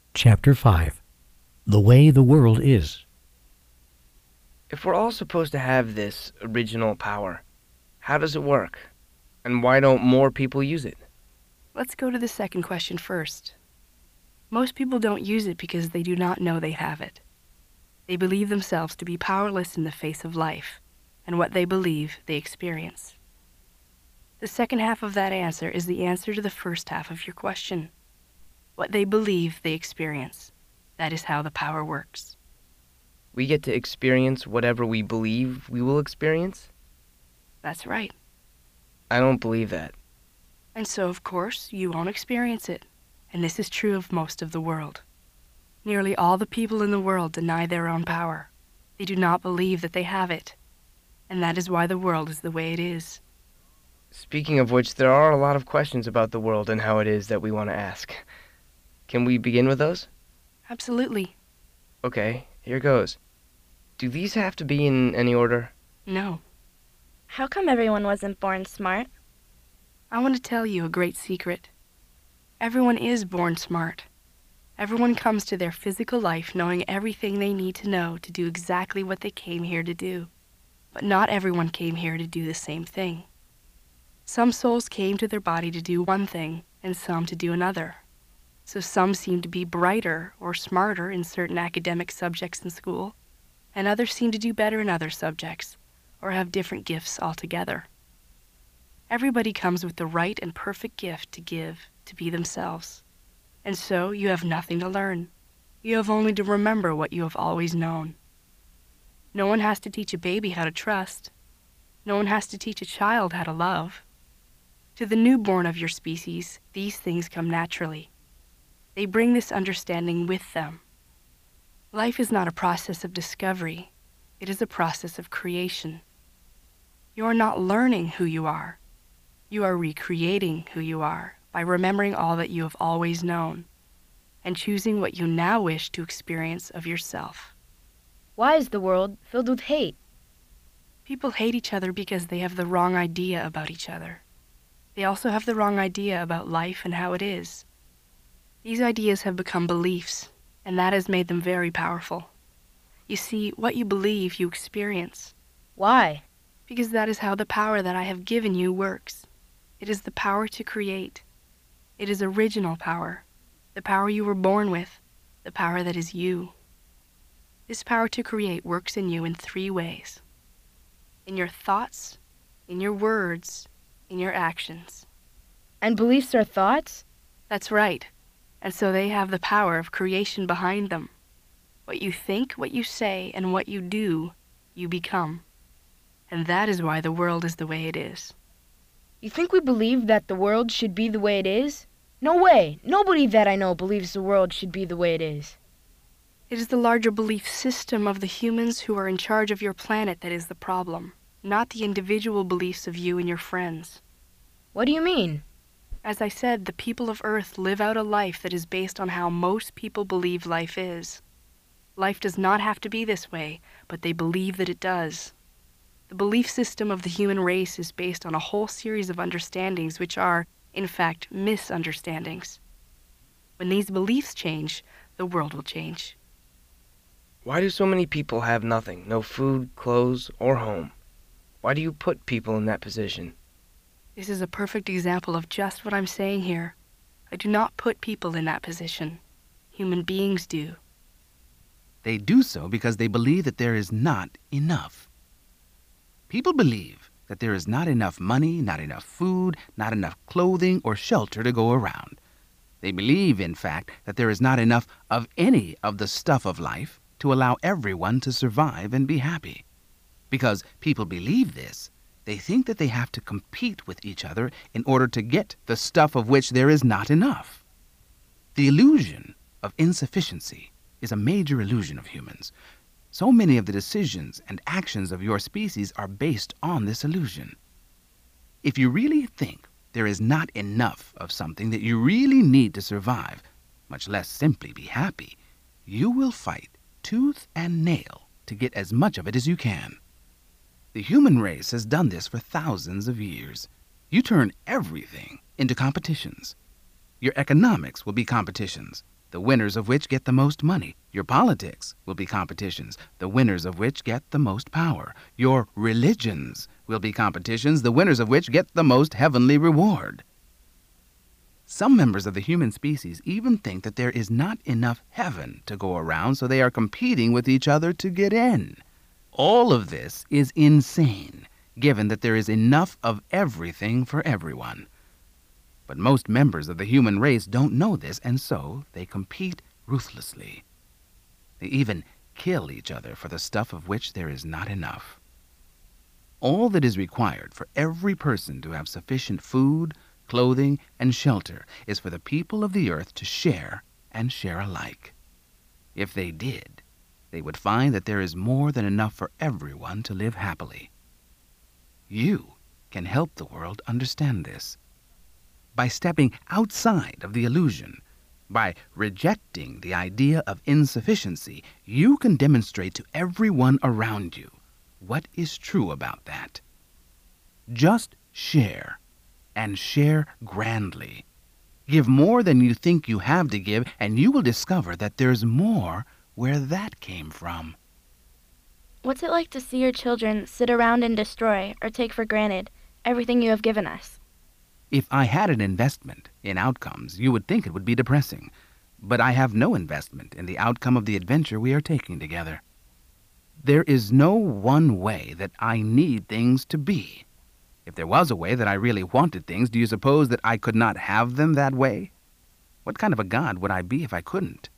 Chapter 5. The Way the World Is. If we're all supposed to have this original power, how does it work? And why don't more people use it? Let's go to the second question first. Most people don't use it because they do not know they have it. They believe themselves to be powerless in the face of life, and what they believe they experience. The second half of that answer is the answer to the first half of your question. What they believe they experience. That is how the power works. We get to experience whatever we believe we will experience? That's right. I don't believe that. And so, of course, you won't experience it. And this is true of most of the world. Nearly all the people in the world deny their own power. They do not believe that they have it. And that is why the world is the way it is. Speaking of which, there are a lot of questions about the world and how it is that we want to ask. Can we begin with those? Absolutely. Okay, here goes. Do these have to be in any order? No. How come everyone wasn't born smart? I want to tell you a great secret. Everyone is born smart. Everyone comes to their physical life knowing everything they need to know to do exactly what they came here to do. But not everyone came here to do the same thing. Some souls came to their body to do one thing, and some to do another. So some seem to be brighter or smarter in certain academic subjects in school, and others seem to do better in other subjects, or have different gifts altogether. Everybody comes with the right and perfect gift to give, to be themselves. And so you have nothing to learn. You have only to remember what you have always known. No one has to teach a baby how to trust. No one has to teach a child how to love. To the newborn of your species, these things come naturally. They bring this understanding with them. Life is not a process of discovery. It is a process of creation. You are not learning who you are. You are recreating who you are by remembering all that you have always known and choosing what you now wish to experience of yourself. Why is the world filled with hate? People hate each other because they have the wrong idea about each other. They also have the wrong idea about life and how it is. These ideas have become beliefs, and that has made them very powerful. You see, what you believe you experience. Why? Because that is how the power that I have given you works. It is the power to create. It is original power, the power you were born with, the power that is you. This power to create works in you in 3 ways. In your thoughts, in your words, in your actions. And beliefs are thoughts? That's right. And so they have the power of creation behind them. What you think, what you say, and what you do, you become. And that is why the world is the way it is. You think we believe that the world should be the way it is? No way! Nobody that I know believes the world should be the way it is. It is the larger belief system of the humans who are in charge of your planet that is the problem, not the individual beliefs of you and your friends. What do you mean? As I said, the people of Earth live out a life that is based on how most people believe life is. Life does not have to be this way, but they believe that it does. The belief system of the human race is based on a whole series of understandings which are, in fact, misunderstandings. When these beliefs change, the world will change. Why do so many people have nothing? No food, clothes, or home? Why do you put people in that position? This is a perfect example of just what I'm saying here. I do not put people in that position. Human beings do. They do so because they believe that there is not enough. People believe that there is not enough money, not enough food, not enough clothing or shelter to go around. They believe, in fact, that there is not enough of any of the stuff of life to allow everyone to survive and be happy. Because people believe this, they think that they have to compete with each other in order to get the stuff of which there is not enough. The illusion of insufficiency is a major illusion of humans. So many of the decisions and actions of your species are based on this illusion. If you really think there is not enough of something that you really need to survive, much less simply be happy, you will fight tooth and nail to get as much of it as you can. The human race has done this for thousands of years. You turn everything into competitions. Your economics will be competitions. the winners of which get the most money. Your politics will be competitions, the winners of which get the most power. Your religions will be competitions, the winners of which get the most heavenly reward. Some members of the human species even think that there is not enough heaven to go around, so they are competing with each other to get in. All of this is insane, given that there is enough of everything for everyone. But most members of the human race don't know this, and so they compete ruthlessly. They even kill each other for the stuff of which there is not enough. All that is required for every person to have sufficient food, clothing, and shelter is for the people of the earth to share and share alike. If they did, they would find that there is more than enough for everyone to live happily. You can help the world understand this. By stepping outside of the illusion, by rejecting the idea of insufficiency, you can demonstrate to everyone around you what is true about that. Just share, and share grandly. Give more than you think you have to give, and you will discover that there's more where that came from. What's it like to see your children sit around and destroy or take for granted everything you have given us? If I had an investment in outcomes, you would think it would be depressing. But I have no investment in the outcome of the adventure we are taking together. There is no one way that I need things to be. If there was a way that I really wanted things, do you suppose that I could not have them that way? What kind of a God would I be if I couldn't?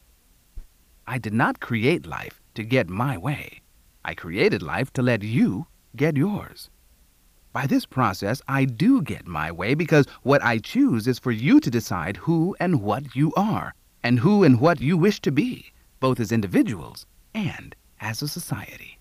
I did not create life to get my way. I created life to let you get yours. By this process, I do get my way because what I choose is for you to decide who and what you are, and who and what you wish to be, both as individuals and as a society.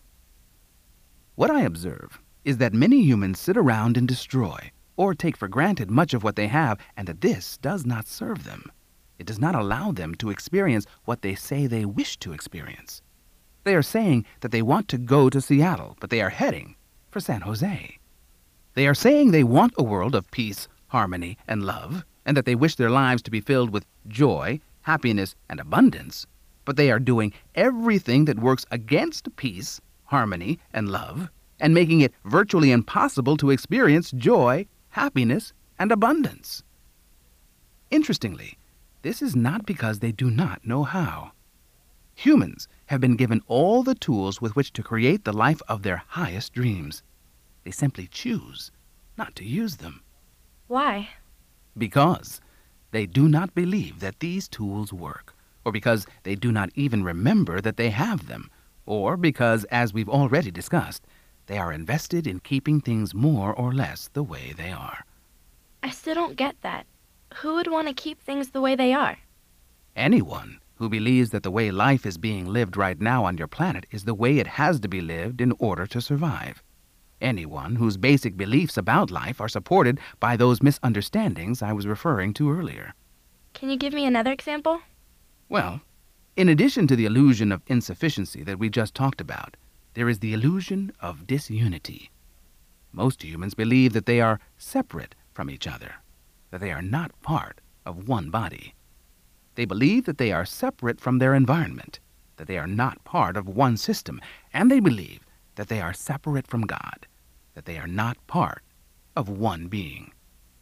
What I observe is that many humans sit around and destroy, or take for granted much of what they have, and that this does not serve them. It does not allow them to experience what they say they wish to experience. They are saying that they want to go to Seattle, but they are heading for San Jose. They are saying they want a world of peace, harmony, and love, and that they wish their lives to be filled with joy, happiness, and abundance, but they are doing everything that works against peace, harmony, and love, and making it virtually impossible to experience joy, happiness, and abundance. Interestingly, this is not because they do not know how. Humans have been given all the tools with which to create the life of their highest dreams. They simply choose not to use them. Why? Because they do not believe that these tools work, or because they do not even remember that they have them, or because, as we've already discussed, they are invested in keeping things more or less the way they are. I still don't get that. Who would want to keep things the way they are? Anyone who believes that the way life is being lived right now on your planet is the way it has to be lived in order to survive. Anyone whose basic beliefs about life are supported by those misunderstandings I was referring to earlier. Can you give me another example? Well, in addition to the illusion of insufficiency that we just talked about, there is the illusion of disunity. Most humans believe that they are separate from each other, that they are not part of one body. They believe that they are separate from their environment, that they are not part of one system, and they believe that they are separate from God, that they are not part of one being.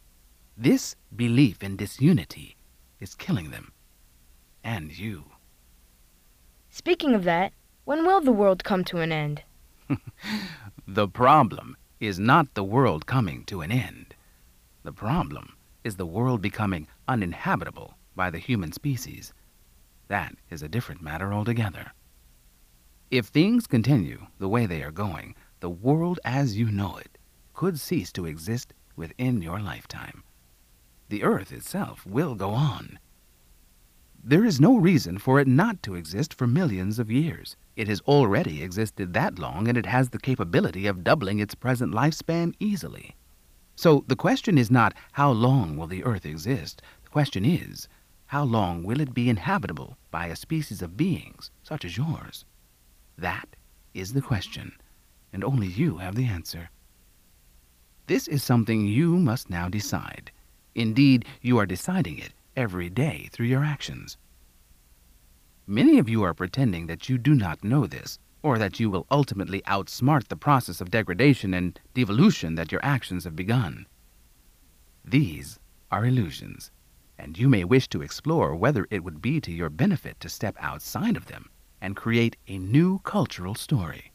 This belief in disunity is killing them, and you. Speaking of that, when will the world come to an end? The problem is not the world coming to an end. The problem is the world becoming uninhabitable by the human species. That is a different matter altogether. If things continue the way they are going, the world as you know it could cease to exist within your lifetime. The earth itself will go on. There is no reason for it not to exist for millions of years. It has already existed that long, and it has the capability of doubling its present lifespan easily. So the question is not how long will the earth exist. The question is, how long will it be inhabitable by a species of beings such as yours? That is the question, and only you have the answer. This is something you must now decide. Indeed, you are deciding it every day through your actions. Many of you are pretending that you do not know this, or that you will ultimately outsmart the process of degradation and devolution that your actions have begun. These are illusions, and you may wish to explore whether it would be to your benefit to step outside of them and create a new cultural story.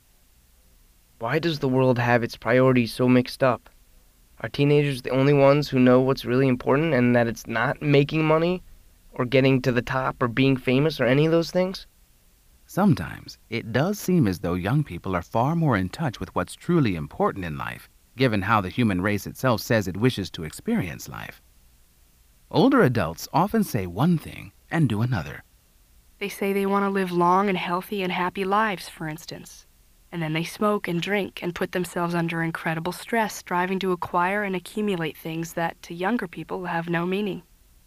Why does the world have its priorities so mixed up? Are teenagers the only ones who know what's really important and that it's not making money, or getting to the top, or being famous, or any of those things? Sometimes it does seem as though young people are far more in touch with what's truly important in life, given how the human race itself says it wishes to experience life. Older adults often say one thing and do another. They say they want to live long and healthy and happy lives, for instance. And then they smoke and drink and put themselves under incredible stress, striving to acquire and accumulate things that, to younger people, have no meaning.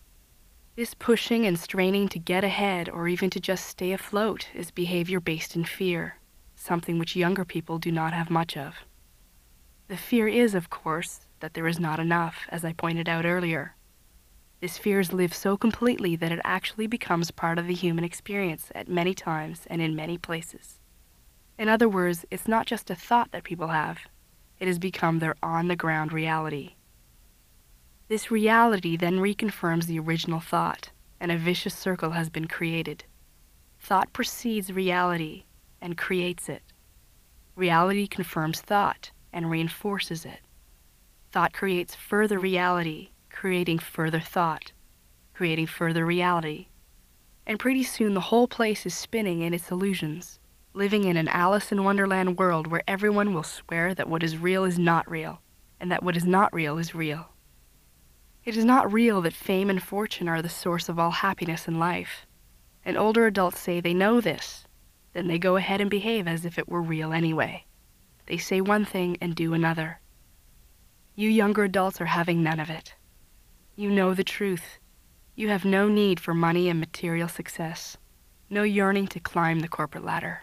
This pushing and straining to get ahead or even to just stay afloat is behavior based in fear, something which younger people do not have much of. The fear is, of course, that there is not enough, as I pointed out earlier. This fear is lived so completely that it actually becomes part of the human experience at many times and in many places. In other words, it's not just a thought that people have. It has become their on-the-ground reality. This reality then reconfirms the original thought, and a vicious circle has been created. Thought precedes reality and creates it. Reality confirms thought and reinforces it. Thought creates further reality, creating further thought, creating further reality. And pretty soon the whole place is spinning in its illusions, living in an Alice in Wonderland world where everyone will swear that what is real is not real, and that what is not real is real. It is not real that fame and fortune are the source of all happiness in life. And older adults say they know this. Then they go ahead and behave as if it were real anyway. They say one thing and do another. You younger adults are having none of it. You know the truth. You have no need for money and material success. No yearning to climb the corporate ladder.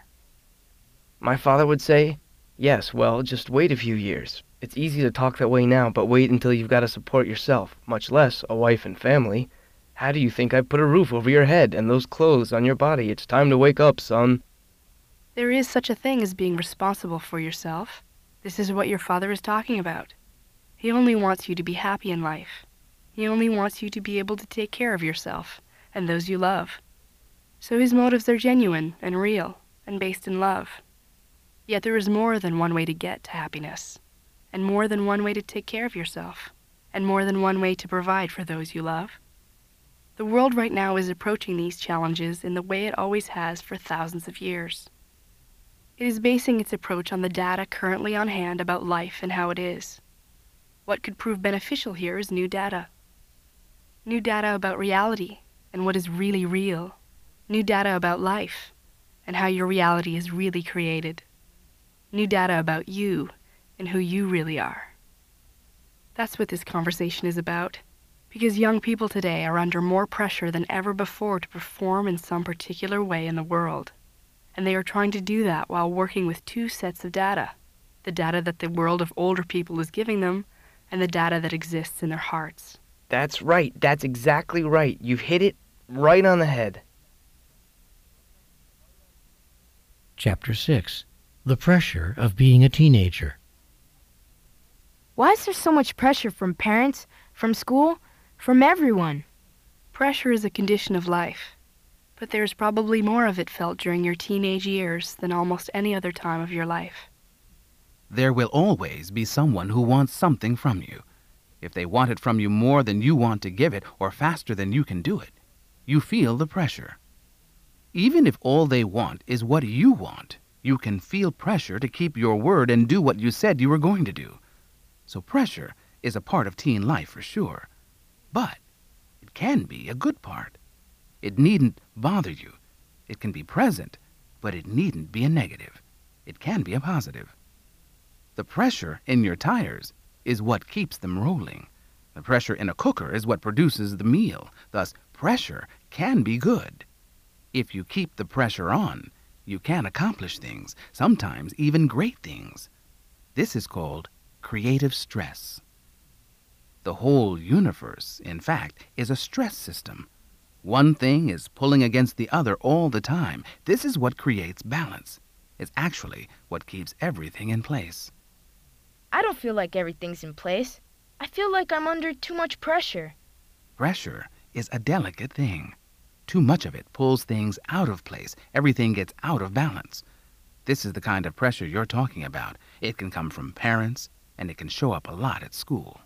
My father would say, yes, well, just wait a few years. It's easy to talk that way now, but wait until you've got to support yourself, much less a wife and family. How do you think I put a roof over your head and those clothes on your body? It's time to wake up, son. There is such a thing as being responsible for yourself. This is what your father is talking about. He only wants you to be happy in life. He only wants you to be able to take care of yourself and those you love. So his motives are genuine and real and based in love. Yet there is more than one way to get to happiness, and more than one way to take care of yourself, and more than one way to provide for those you love. The world right now is approaching these challenges in the way it always has for thousands of years. It is basing its approach on the data currently on hand about life and how it is. What could prove beneficial here is new data. New data about reality and what is really real. New data about life and how your reality is really created. New data about you and who you really are. That's what this conversation is about, because young people today are under more pressure than ever before to perform in some particular way in the world. And they are trying to do that while working with two sets of data: the data that the world of older people is giving them, and the data that exists in their hearts. That's right. That's exactly right. You've hit it right on the head. Chapter 6. The Pressure of Being a Teenager. Why is there so much pressure from parents, from school, from everyone? Pressure is a condition of life, but there is probably more of it felt during your teenage years than almost any other time of your life. There will always be someone who wants something from you. If they want it from you more than you want to give it, or faster than you can do it, you feel the pressure. Even if all they want is what you want, you can feel pressure to keep your word and do what you said you were going to do. So pressure is a part of teen life for sure. But it can be a good part. It needn't bother you. It can be present, but it needn't be a negative. It can be a positive. The pressure in your tires is what keeps them rolling. The pressure in a cooker is what produces the meal. Thus, pressure can be good. If you keep the pressure on, you can accomplish things, sometimes even great things. This is called creative stress. The whole universe, in fact, is a stress system. One thing is pulling against the other all the time. This is what creates balance. It's actually what keeps everything in place. I don't feel like everything's in place. I feel like I'm under too much pressure. Pressure is a delicate thing. Too much of it pulls things out of place. Everything gets out of balance. This is the kind of pressure you're talking about. It can come from parents, and it can show up a lot at school.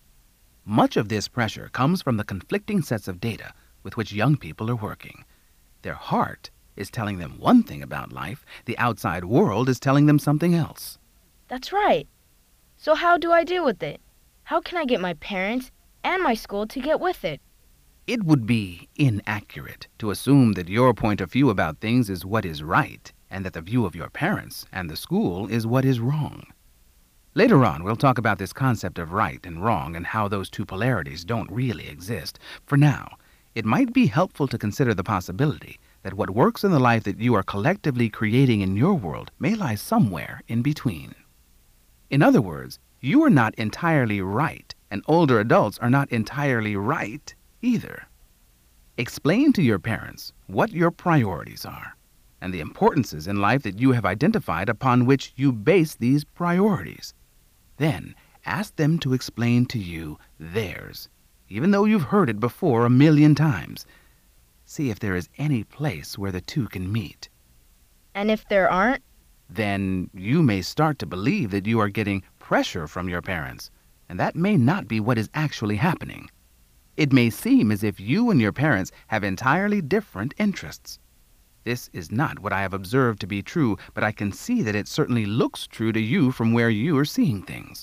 Much of this pressure comes from the conflicting sets of data with which young people are working. Their heart is telling them one thing about life. The outside world is telling them something else. That's right. So how do I deal with it? How can I get my parents and my school to get with it? It would be inaccurate to assume that your point of view about things is what is right, and that the view of your parents and the school is what is wrong. Later on, we'll talk about this concept of right and wrong and how those two polarities don't really exist. For now, it might be helpful to consider the possibility that what works in the life that you are collectively creating in your world may lie somewhere in between. In other words, you are not entirely right, and older adults are not entirely right either. Explain to your parents what your priorities are and the importances in life that you have identified upon which you base these priorities. Then ask them to explain to you theirs, even though you've heard it before 1,000,000 times. See if there is any place where the two can meet. And if there aren't? Then you may start to believe that you are getting pressure from your parents, and that may not be what is actually happening. It may seem as if you and your parents have entirely different interests. This is not what I have observed to be true, but I can see that it certainly looks true to you from where you are seeing things.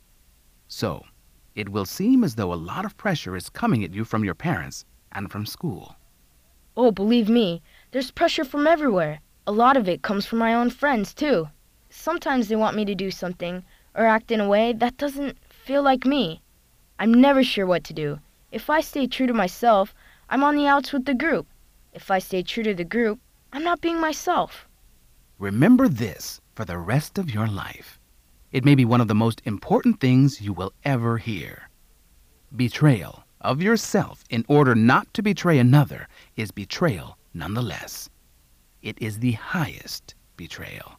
So, it will seem as though a lot of pressure is coming at you from your parents and from school. Oh, believe me, there's pressure from everywhere. A lot of it comes from my own friends, too. Sometimes they want me to do something or act in a way that doesn't feel like me. I'm never sure what to do. If I stay true to myself, I'm on the outs with the group. If I stay true to the group, I'm not being myself. Remember this for the rest of your life. It may be one of the most important things you will ever hear. Betrayal of yourself in order not to betray another is betrayal nonetheless. It is the highest betrayal.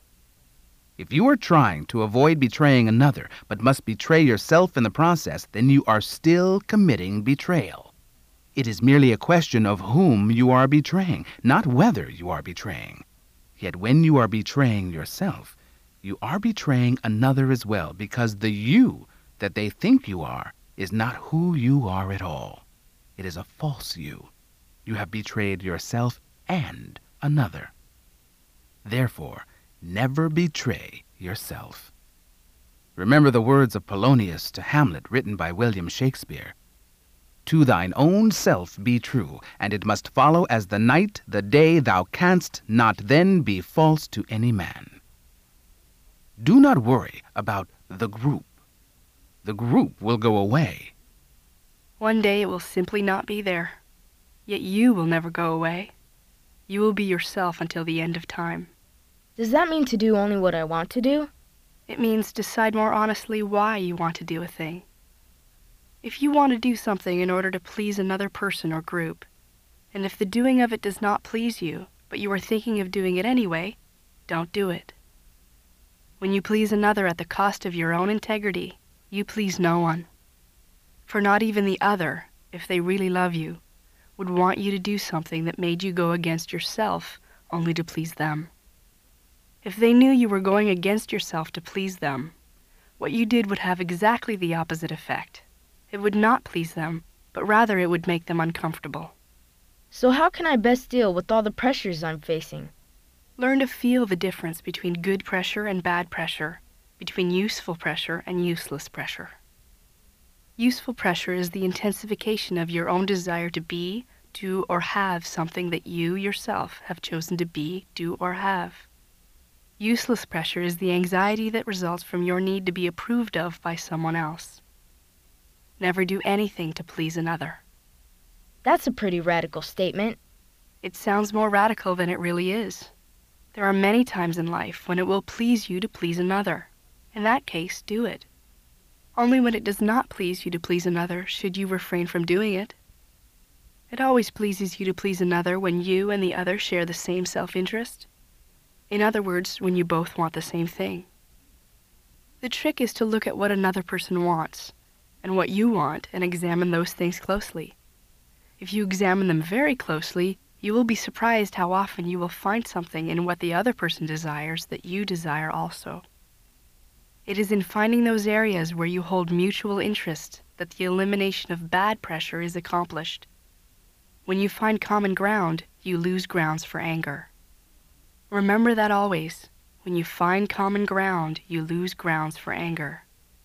If you are trying to avoid betraying another, but must betray yourself in the process, then you are still committing betrayal. It is merely a question of whom you are betraying, not whether you are betraying. Yet when you are betraying yourself, you are betraying another as well, because the you that they think you are is not who you are at all. It is a false you. You have betrayed yourself and another. Therefore, never betray yourself. Remember the words of Polonius to Hamlet written by William Shakespeare. To thine own self be true, and it must follow as the night, the day thou canst not then be false to any man. Do not worry about the group. The group will go away. One day it will simply not be there. Yet you will never go away. You will be yourself until the end of time. Does that mean to do only what I want to do? It means decide more honestly why you want to do a thing. If you want to do something in order to please another person or group, and if the doing of it does not please you, but you are thinking of doing it anyway, don't do it. When you please another at the cost of your own integrity, you please no one. For not even the other, if they really love you, would want you to do something that made you go against yourself only to please them. If they knew you were going against yourself to please them, what you did would have exactly the opposite effect. It would not please them, but rather it would make them uncomfortable. So how can I best deal with all the pressures I'm facing? Learn to feel the difference between good pressure and bad pressure, between useful pressure and useless pressure. Useful pressure is the intensification of your own desire to be, do, or have something that you yourself have chosen to be, do, or have. Useless pressure is the anxiety that results from your need to be approved of by someone else. Never do anything to please another. That's a pretty radical statement. It sounds more radical than it really is. There are many times in life when it will please you to please another. In that case, do it. Only when it does not please you to please another should you refrain from doing it. It always pleases you to please another when you and the other share the same self-interest. In other words, when you both want the same thing. The trick is to look at what another person wants and what you want and examine those things closely. If you examine them very closely, you will be surprised how often you will find something in what the other person desires that you desire also. It is in finding those areas where you hold mutual interest that the elimination of bad pressure is accomplished. When you find common ground, you lose grounds for anger. Remember that always. When you find common ground, you lose grounds for anger.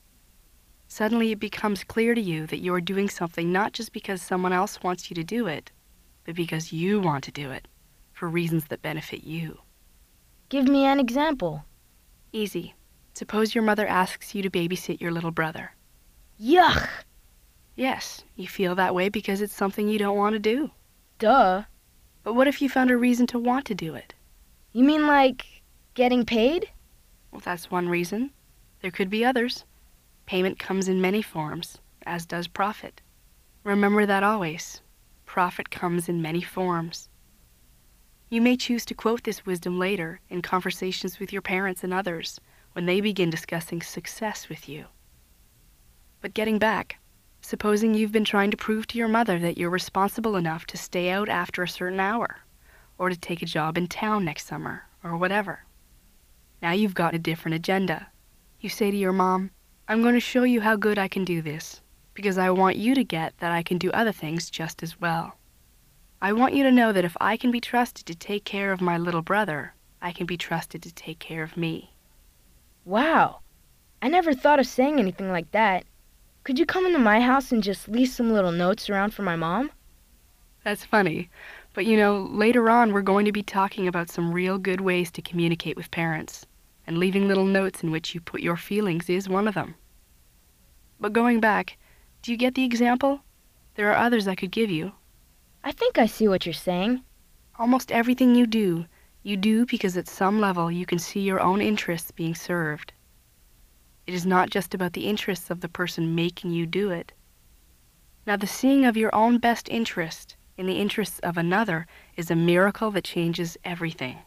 Suddenly it becomes clear to you that you are doing something not just because someone else wants you to do it, but because you want to do it, for reasons that benefit you. Give me an example. Easy. Suppose your mother asks you to babysit your little brother. Yuck! Yes, you feel that way because it's something you don't want to do. Duh. But what if you found a reason to want to do it? You mean like getting paid? Well, that's one reason. There could be others. Payment comes in many forms, as does profit. Remember that always. Profit comes in many forms. You may choose to quote this wisdom later in conversations with your parents and others when they begin discussing success with you. But getting back, supposing you've been trying to prove to your mother that you're responsible enough to stay out after a certain hour, or to take a job in town next summer, or whatever. Now you've got a different agenda. You say to your mom, I'm going to show you how good I can do this, because I want you to get that I can do other things just as well. I want you to know that if I can be trusted to take care of my little brother, I can be trusted to take care of me. Wow. I never thought of saying anything like that. Could you come into my house and just leave some little notes around for my mom? That's funny. But you know, later on we're going to be talking about some real good ways to communicate with parents, and leaving little notes in which you put your feelings is one of them. But going back, do you get the example? There are others I could give you. I think I see what you're saying. Almost everything you do because at some level you can see your own interests being served. It is not just about the interests of the person making you do it. Now, the seeing of your own best interest in the interests of another is a miracle that changes everything.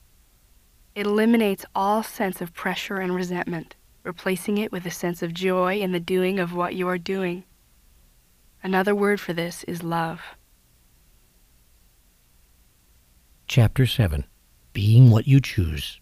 It eliminates all sense of pressure and resentment, replacing it with a sense of joy in the doing of what you are doing. Another word for this is love. Chapter 7. Being What You Choose.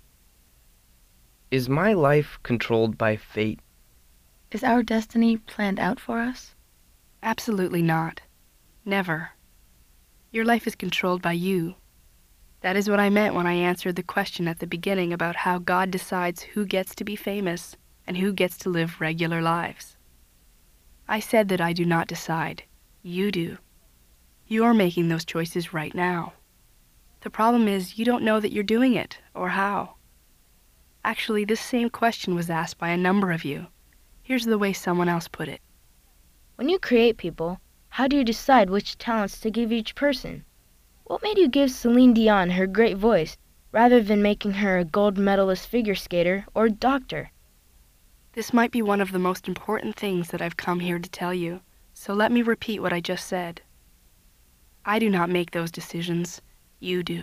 Is my life controlled by fate? Is our destiny planned out for us? Absolutely not. Never. Your life is controlled by you. That is what I meant when I answered the question at the beginning about how God decides who gets to be famous and who gets to live regular lives. I said that I do not decide. You do. You're making those choices right now. The problem is you don't know that you're doing it, or how. Actually, this same question was asked by a number of you. Here's the way someone else put it. When you create people, how do you decide which talents to give each person? What made you give Celine Dion her great voice, rather than making her a gold medalist figure skater or doctor? This might be one of the most important things that I've come here to tell you, so let me repeat what I just said. I do not make those decisions. You do.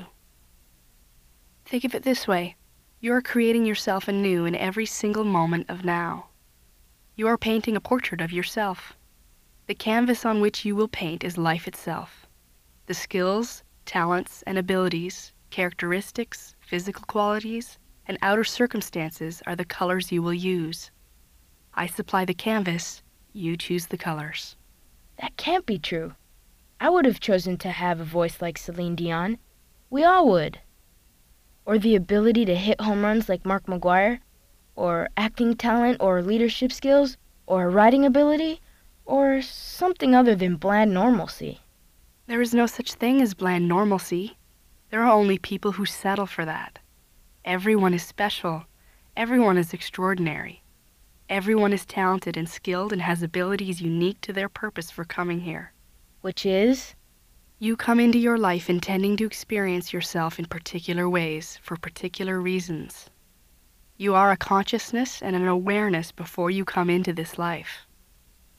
Think of it this way. You are creating yourself anew in every single moment of now. You are painting a portrait of yourself. The canvas on which you will paint is life itself. The skills, talents, and abilities, characteristics, physical qualities, and outer circumstances are the colors you will use. I supply the canvas, you choose the colors. That can't be true. I would have chosen to have a voice like Celine Dion. We all would. Or the ability to hit home runs like Mark McGwire, or acting talent or leadership skills, or writing ability, or something other than bland normalcy. There is no such thing as bland normalcy. There are only people who settle for that. Everyone is special. Everyone is extraordinary. Everyone is talented and skilled and has abilities unique to their purpose for coming here. Which is? You come into your life intending to experience yourself in particular ways, for particular reasons. You are a consciousness and an awareness before you come into this life.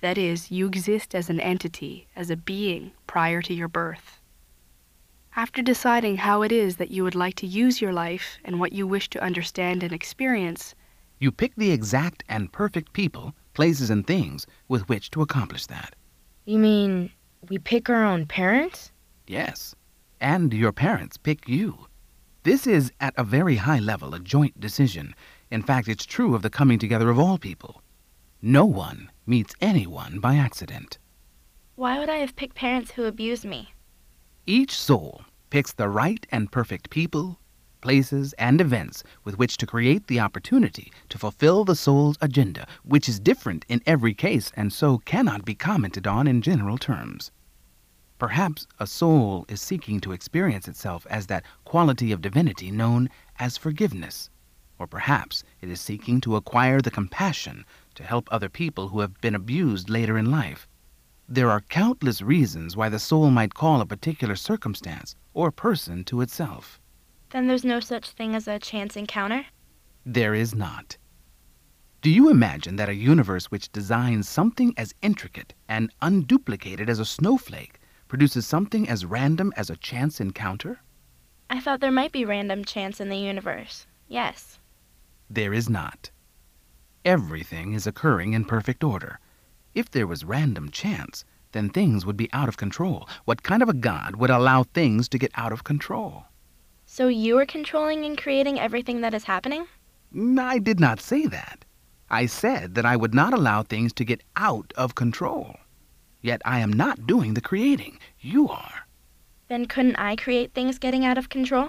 That is, you exist as an entity, as a being, prior to your birth. After deciding how it is that you would like to use your life and what you wish to understand and experience, You pick the exact and perfect people, places, and things with which to accomplish that. You mean we pick our own parents? Yes, and your parents pick you. This is, at a very high level, a joint decision. In fact, it's true of the coming together of all people. No one meets anyone by accident. Why would I have picked parents who abused me? Each soul picks the right and perfect people, places, and events with which to create the opportunity to fulfill the soul's agenda, which is different in every case and so cannot be commented on in general terms. Perhaps a soul is seeking to experience itself as that quality of divinity known as forgiveness, or perhaps it is seeking to acquire the compassion to help other people who have been abused later in life. There are countless reasons why the soul might call a particular circumstance or person to itself. Then there's no such thing as a chance encounter? There is not. Do you imagine that a universe which designs something as intricate and unduplicated as a snowflake produces something as random as a chance encounter? I thought there might be random chance in the universe. Yes. There is not. Everything is occurring in perfect order. If there was random chance, then things would be out of control. What kind of a God would allow things to get out of control? So you are controlling and creating everything that is happening? I did not say that. I said that I would not allow things to get out of control. Yet I am not doing the creating. You are. Then couldn't I create things getting out of control?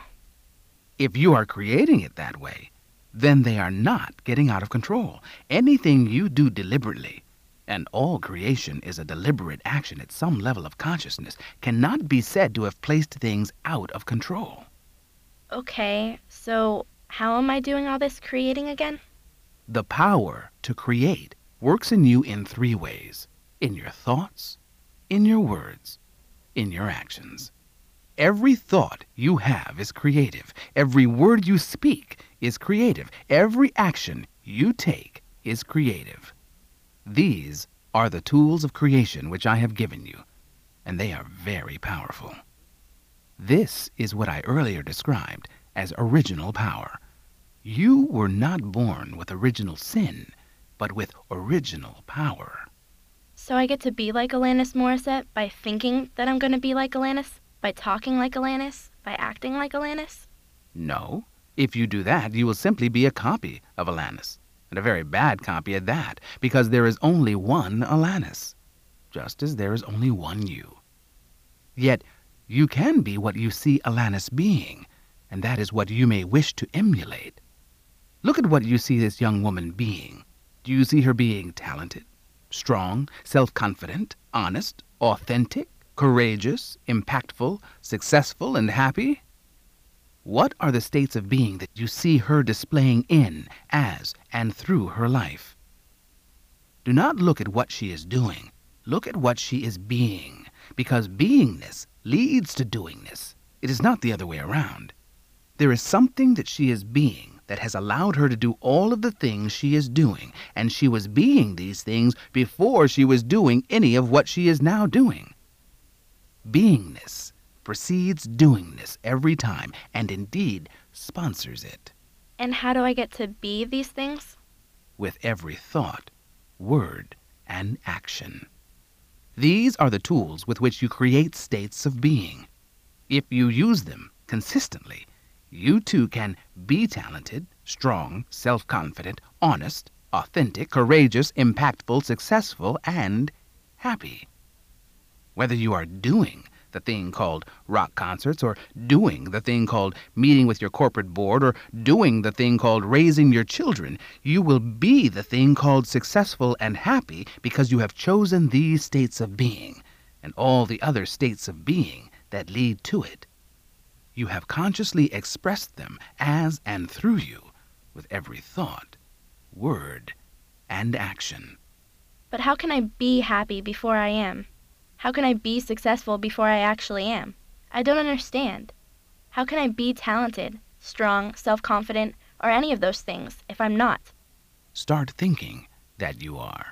If you are creating it that way, then they are not getting out of control. Anything you do deliberately, and all creation is a deliberate action at some level of consciousness, cannot be said to have placed things out of control. Okay, so how am I doing all this creating again? The power to create works in you in three ways: in your thoughts, in your words, in your actions. Every thought you have is creative. Every word you speak is creative. Every action you take is creative. These are the tools of creation which I have given you, and they are very powerful. This is what I earlier described as original power. You were not born with original sin, but with original power. So I get to be like Alanis Morissette by thinking that I'm going to be like Alanis? By talking like Alanis? By acting like Alanis? No. If you do that, you will simply be a copy of Alanis, and a very bad copy at that, because there is only one Alanis, just as there is only one you. Yet, you can be what you see Alanis being, and that is what you may wish to emulate. Look at what you see this young woman being. Do you see her being talented, strong, self-confident, honest, authentic, courageous, impactful, successful, and happy? What are the states of being that you see her displaying in, as, and through her life? Do not look at what she is doing. Look at what she is being, because beingness leads to doingness. It is not the other way around. There is something that she is being that has allowed her to do all of the things she is doing, and she was being these things before she was doing any of what she is now doing. Beingness precedes doingness every time, and indeed sponsors it. And how do I get to be these things? With every thought, word, and action. These are the tools with which you create states of being. If you use them consistently, you too can be talented, strong, self-confident, honest, authentic, courageous, impactful, successful, and happy. Whether you are doing the thing called rock concerts, or doing the thing called meeting with your corporate board, or doing the thing called raising your children, you will be the thing called successful and happy because you have chosen these states of being and all the other states of being that lead to it. You have consciously expressed them as and through you with every thought, word, and action. But how can I be happy before I am? How can I be successful before I actually am? I don't understand. How can I be talented, strong, self-confident, or any of those things if I'm not? Start thinking that you are.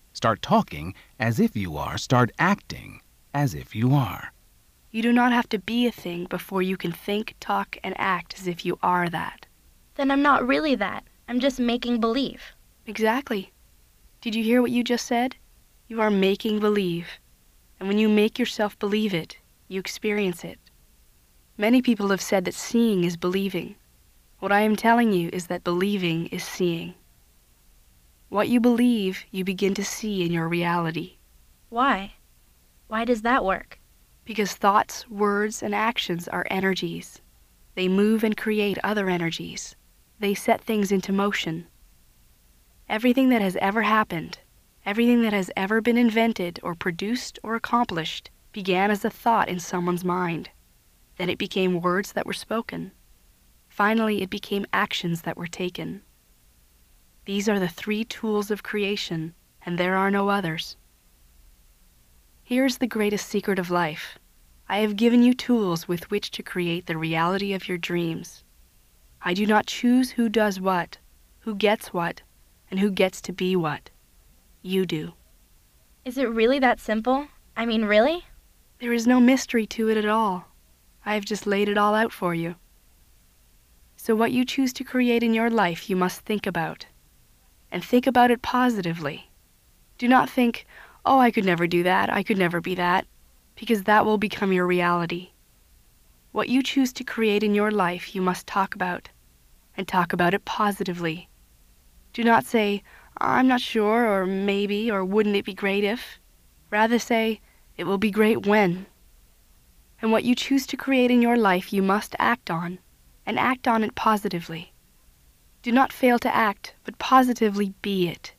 Start talking as if you are. Start acting as if you are. You do not have to be a thing before you can think, talk, and act as if you are that. Then I'm not really that. I'm just making believe. Exactly. Did you hear what you just said? You are making believe. And when you make yourself believe it, you experience it. Many people have said that seeing is believing. What I am telling you is that believing is seeing. What you believe, you begin to see in your reality. Why? Why does that work? Because thoughts, words, and actions are energies. They move and create other energies. They set things into motion. Everything that has ever happened, everything that has ever been invented or produced or accomplished, began as a thought in someone's mind. Then it became words that were spoken. Finally, it became actions that were taken. These are the 3 tools of creation, and there are no others. Here is the greatest secret of life. I have given you tools with which to create the reality of your dreams. I do not choose who does what, who gets what, and who gets to be what. You do. Is it really that simple? I mean, really? There is no mystery to it at all. I have just laid it all out for you. So what you choose to create in your life, you must think about. And think about it positively. Do not think, oh, I could never do that, I could never be that, because that will become your reality. What you choose to create in your life, you must talk about, and talk about it positively. Do not say, I'm not sure, or maybe, or wouldn't it be great if? Rather say, it will be great when. And what you choose to create in your life, you must act on, and act on it positively. Do not fail to act, but positively be it.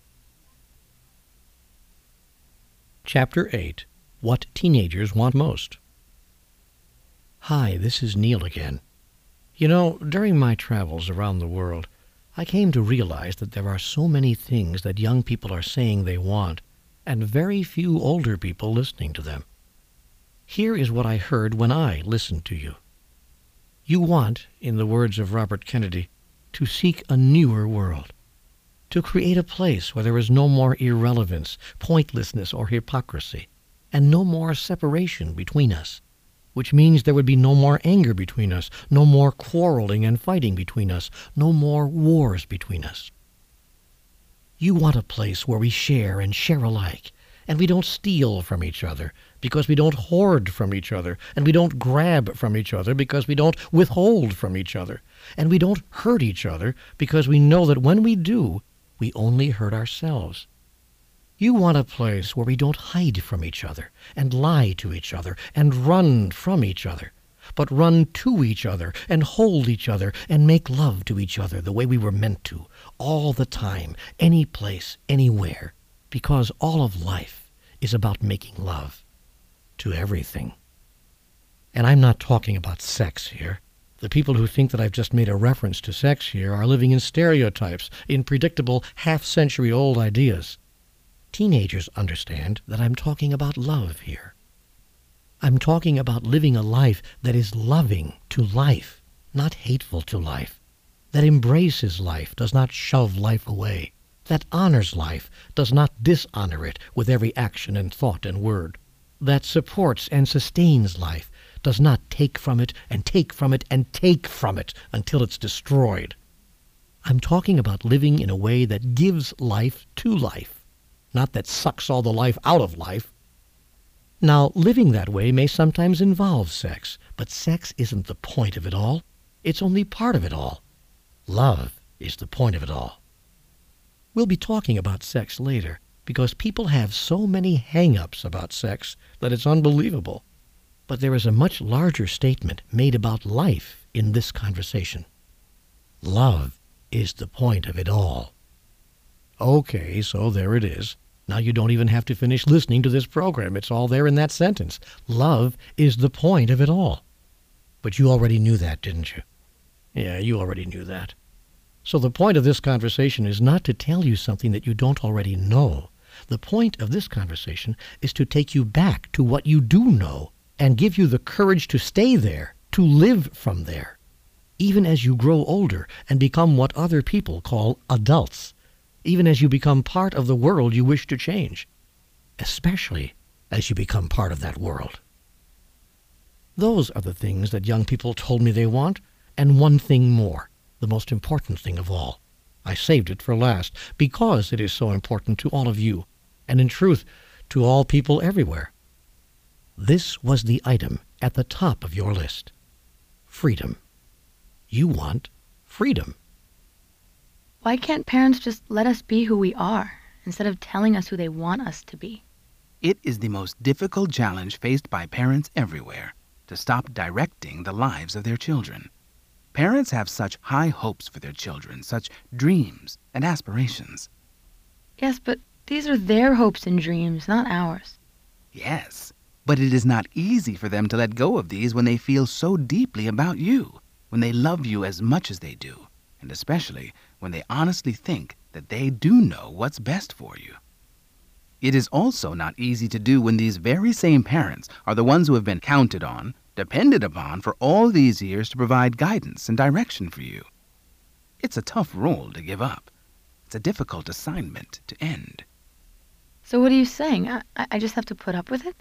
Chapter 8. What Teenagers Want Most. Hi, this is Neil again. You know, during my travels around the world, I came to realize that there are so many things that young people are saying they want, and very few older people listening to them. Here is what I heard when I listened to you. You want, in the words of Robert Kennedy, to seek a newer world, to create a place where there is no more irrelevance, pointlessness, or hypocrisy, and no more separation between us, which means there would be no more anger between us, no more quarreling and fighting between us, no more wars between us. You want a place where we share and share alike, and we don't steal from each other because we don't hoard from each other, and we don't grab from each other because we don't withhold from each other, and we don't hurt each other because we know that when we do, we only hurt ourselves. You want a place where we don't hide from each other, and lie to each other, and run from each other, but run to each other, and hold each other, and make love to each other the way we were meant to, all the time, any place, anywhere, because all of life is about making love to everything. And I'm not talking about sex here. The people who think that I've just made a reference to sex here are living in stereotypes, in predictable half-century-old ideas. Teenagers understand that I'm talking about love here. I'm talking about living a life that is loving to life, not hateful to life, that embraces life, does not shove life away, that honors life, does not dishonor it with every action and thought and word, that supports and sustains life, does not take from it and take from it and take from it until it's destroyed. I'm talking about living in a way that gives life to life, not that sucks all the life out of life. Now, living that way may sometimes involve sex, but sex isn't the point of it all. It's only part of it all. Love is the point of it all. We'll be talking about sex later, because people have so many hang-ups about sex that it's unbelievable. But there is a much larger statement made about life in this conversation. Love is the point of it all. Okay, so there it is. Now you don't even have to finish listening to this program. It's all there in that sentence. Love is the point of it all. But you already knew that, didn't you? Yeah, you already knew that. So the point of this conversation is not to tell you something that you don't already know. The point of this conversation is to take you back to what you do know and give you the courage to stay there, to live from there. Even as you grow older and become what other people call adults, even as you become part of the world you wish to change, especially as you become part of that world. Those are the things that young people told me they want, and one thing more, the most important thing of all. I saved it for last because it is so important to all of you, and in truth, to all people everywhere. This was the item at the top of your list. Freedom. You want freedom. Why can't parents just let us be who we are instead of telling us who they want us to be? It is the most difficult challenge faced by parents everywhere, to stop directing the lives of their children. Parents have such high hopes for their children, such dreams and aspirations. Yes, but these are their hopes and dreams, not ours. Yes, but it is not easy for them to let go of these when they feel so deeply about you, when they love you as much as they do, and especially when they honestly think that they do know what's best for you. It is also not easy to do when these very same parents are the ones who have been counted on, depended upon for all these years to provide guidance and direction for you. It's a tough role to give up. It's a difficult assignment to end. So what are you saying? I just have to put up with it?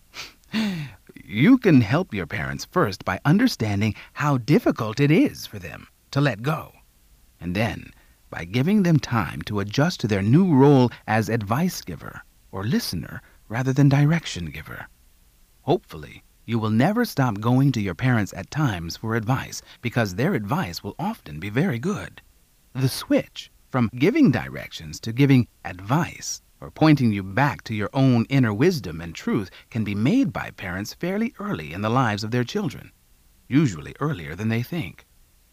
You can help your parents first by understanding how difficult it is for them to let go, and then by giving them time to adjust to their new role as advice giver or listener rather than direction giver. Hopefully, you will never stop going to your parents at times for advice, because their advice will often be very good. The switch from giving directions to giving advice, or pointing you back to your own inner wisdom and truth, can be made by parents fairly early in the lives of their children, usually earlier than they think.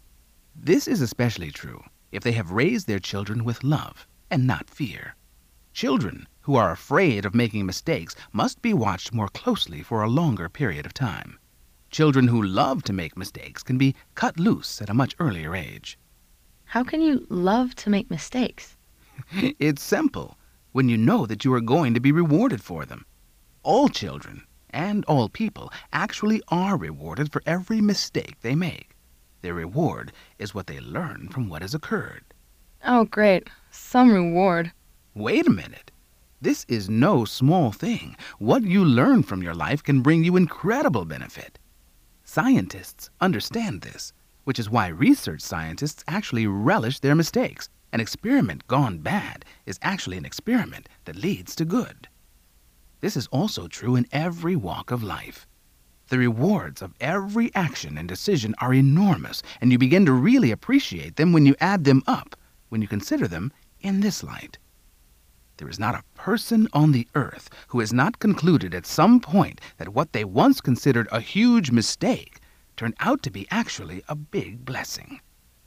This is especially true if they have raised their children with love and not fear. Children who are afraid of making mistakes must be watched more closely for a longer period of time. Children who love to make mistakes can be cut loose at a much earlier age. How can you love to make mistakes? It's simple when you know that you are going to be rewarded for them. All children and all people actually are rewarded for every mistake they make. Their reward is what they learn from what has occurred. Oh, great. Some reward. Wait a minute. This is no small thing. What you learn from your life can bring you incredible benefit. Scientists understand this, which is why research scientists actually relish their mistakes. An experiment gone bad is actually an experiment that leads to good. This is also true in every walk of life. The rewards of every action and decision are enormous, and you begin to really appreciate them when you add them up, when you consider them in this light. There is not a person on the earth who has not concluded at some point that what they once considered a huge mistake turned out to be actually a big blessing.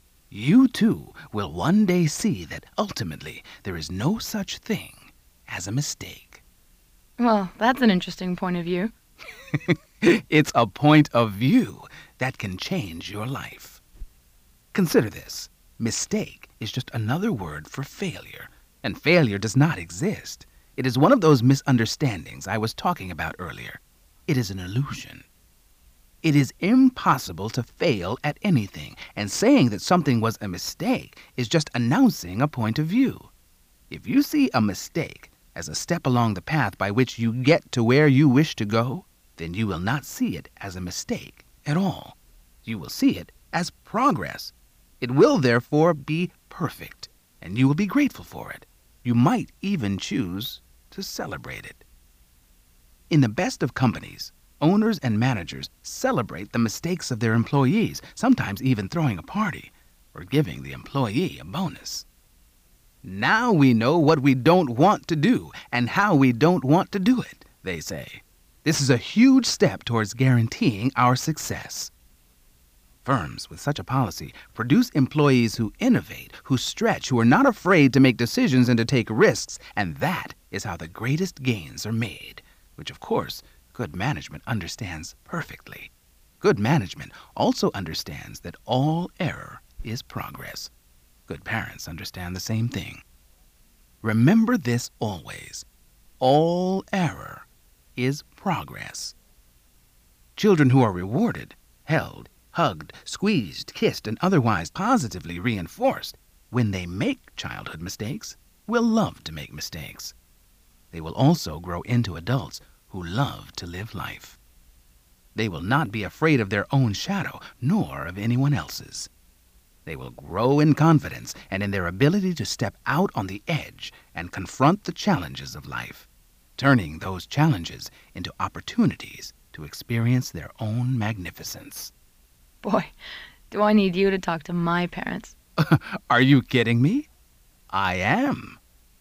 You too will one day see that ultimately there is no such thing as a mistake. Well, that's an interesting point of view. It's a point of view that can change your life. Consider this. Mistake is just another word for failure, and failure does not exist. It is one of those misunderstandings I was talking about earlier. It is an illusion. It is impossible to fail at anything, and saying that something was a mistake is just announcing a point of view. If you see a mistake as a step along the path by which you get to where you wish to go, then you will not see it as a mistake at all. You will see it as progress. It will therefore be perfect, and you will be grateful for it. You might even choose to celebrate it. In the best of companies, owners and managers celebrate the mistakes of their employees, sometimes even throwing a party or giving the employee a bonus. Now we know what we don't want to do and how we don't want to do it, they say. This is a huge step towards guaranteeing our success. Firms with such a policy produce employees who innovate, who stretch, who are not afraid to make decisions and to take risks, and that is how the greatest gains are made, which, of course, good management understands perfectly. Good management also understands that all error is progress. Good parents understand the same thing. Remember this always. All error is progress. Children who are rewarded, held, hugged, squeezed, kissed, and otherwise positively reinforced when they make childhood mistakes will love to make mistakes. They will also grow into adults who love to live life. They will not be afraid of their own shadow, nor of anyone else's. They will grow in confidence and in their ability to step out on the edge and confront the challenges of life, turning those challenges into opportunities to experience their own magnificence. Boy, do I need you to talk to my parents. Are you kidding me? I am.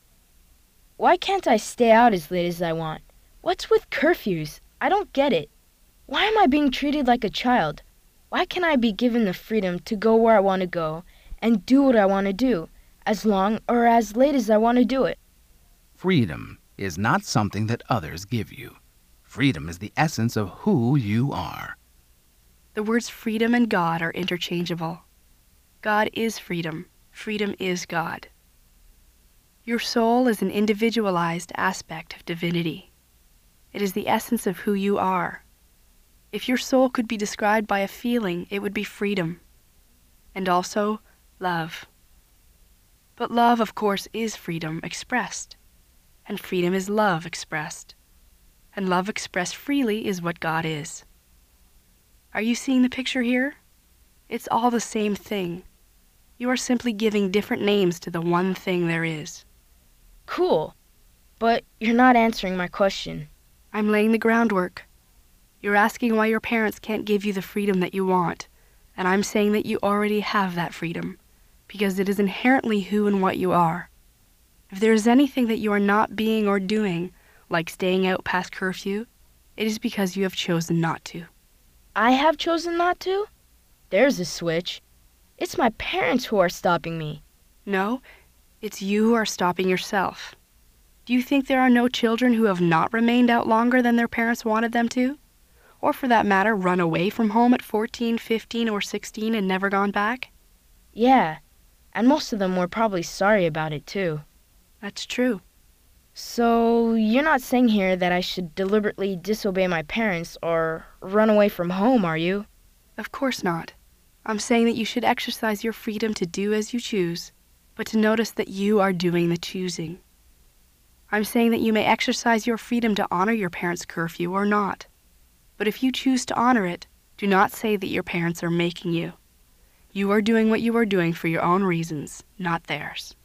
Why can't I stay out as late as I want? What's with curfews? I don't get it. Why am I being treated like a child? Why can't I be given the freedom to go where I want to go and do what I want to do, as long or as late as I want to do it? Freedom is not something that others give you. Freedom is the essence of who you are. The words freedom and God are interchangeable. God is freedom. Freedom is God. Your soul is an individualized aspect of divinity. It is the essence of who you are. If your soul could be described by a feeling, it would be freedom. And also, love. But love, of course, is freedom expressed. And freedom is love expressed. And love expressed freely is what God is. Are you seeing the picture here? It's all the same thing. You are simply giving different names to the one thing there is. Cool. But you're not answering my question. I'm laying the groundwork. You're asking why your parents can't give you the freedom that you want, and I'm saying that you already have that freedom, because it is inherently who and what you are. If there is anything that you are not being or doing, like staying out past curfew, it is because you have chosen not to. I have chosen not to? There's a switch. It's my parents who are stopping me. No, it's you who are stopping yourself. Do you think there are no children who have not remained out longer than their parents wanted them to? Or for that matter, run away from home at 14, 15, or 16 and never gone back? Yeah, and most of them were probably sorry about it too. That's true. So you're not saying here that I should deliberately disobey my parents or run away from home, are you? Of course not. I'm saying that you should exercise your freedom to do as you choose, but to notice that you are doing the choosing. I'm saying that you may exercise your freedom to honor your parents' curfew or not. But if you choose to honor it, do not say that your parents are making you. You are doing what you are doing for your own reasons, not theirs.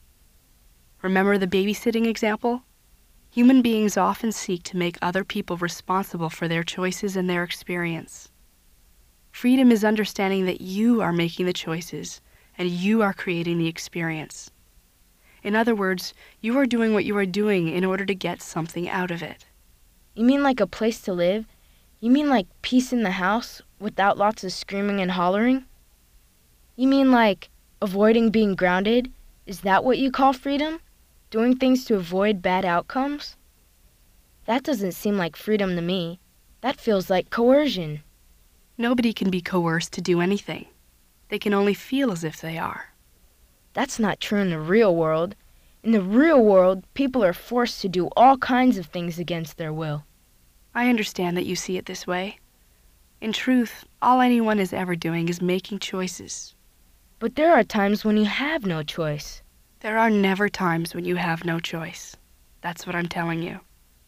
Remember the babysitting example? Human beings often seek to make other people responsible for their choices and their experience. Freedom is understanding that you are making the choices and you are creating the experience. In other words, you are doing what you are doing in order to get something out of it. You mean like a place to live? You mean like peace in the house without lots of screaming and hollering? You mean like avoiding being grounded? Is that what you call freedom? Doing things to avoid bad outcomes? That doesn't seem like freedom to me. That feels like coercion. Nobody can be coerced to do anything. They can only feel as if they are. That's not true in the real world. In the real world, people are forced to do all kinds of things against their will. I understand that you see it this way. In truth, all anyone is ever doing is making choices. But there are times when you have no choice. There are never times when you have no choice. That's what I'm telling you.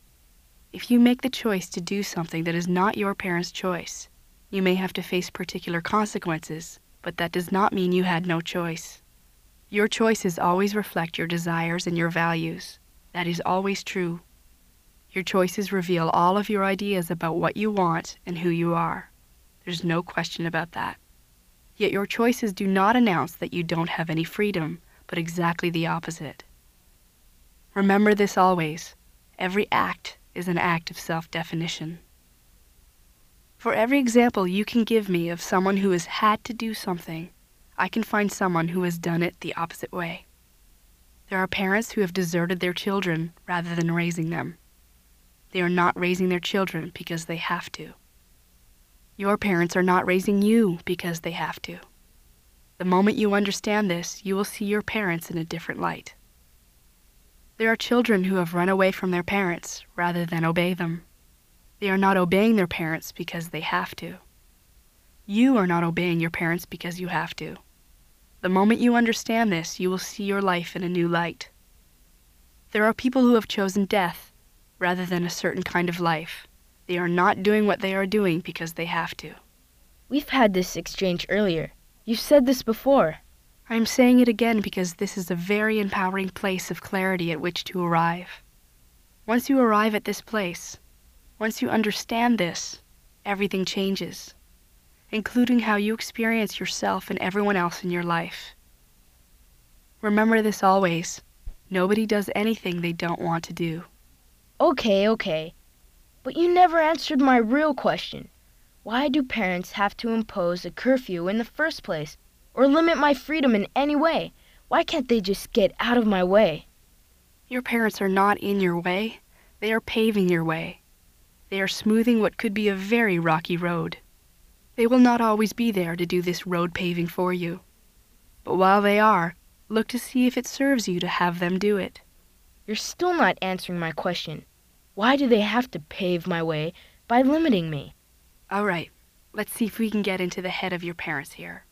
If you make the choice to do something that is not your parents' choice, you may have to face particular consequences, but that does not mean you had no choice. Your choices always reflect your desires and your values. That is always true. Your choices reveal all of your ideas about what you want and who you are. There's no question about that. Yet your choices do not announce that you don't have any freedom, but exactly the opposite. Remember this always. Every act is an act of self-definition. For every example you can give me of someone who has had to do something, I can find someone who has done it the opposite way. There are parents who have deserted their children rather than raising them. They are not raising their children because they have to. Your parents are not raising you because they have to. The moment you understand this, you will see your parents in a different light. There are children who have run away from their parents rather than obey them. They are not obeying their parents because they have to. You are not obeying your parents because you have to. The moment you understand this, you will see your life in a new light. There are people who have chosen death rather than a certain kind of life. They are not doing what they are doing because they have to. We've had this exchange earlier. You've said this before. I am saying it again because this is a very empowering place of clarity at which to arrive. Once you arrive at this place, once you understand this, everything changes, including how you experience yourself and everyone else in your life. Remember this always. Nobody does anything they don't want to do. Okay. But you never answered my real question. Why do parents have to impose a curfew in the first place, or limit my freedom in any way? Why can't they just get out of my way? Your parents are not in your way. They are paving your way. They are smoothing what could be a very rocky road. They will not always be there to do this road paving for you. But while they are, look to see if it serves you to have them do it. You're still not answering my question. Why do they have to pave my way by limiting me? All right, let's see if we can get into the head of your parents here.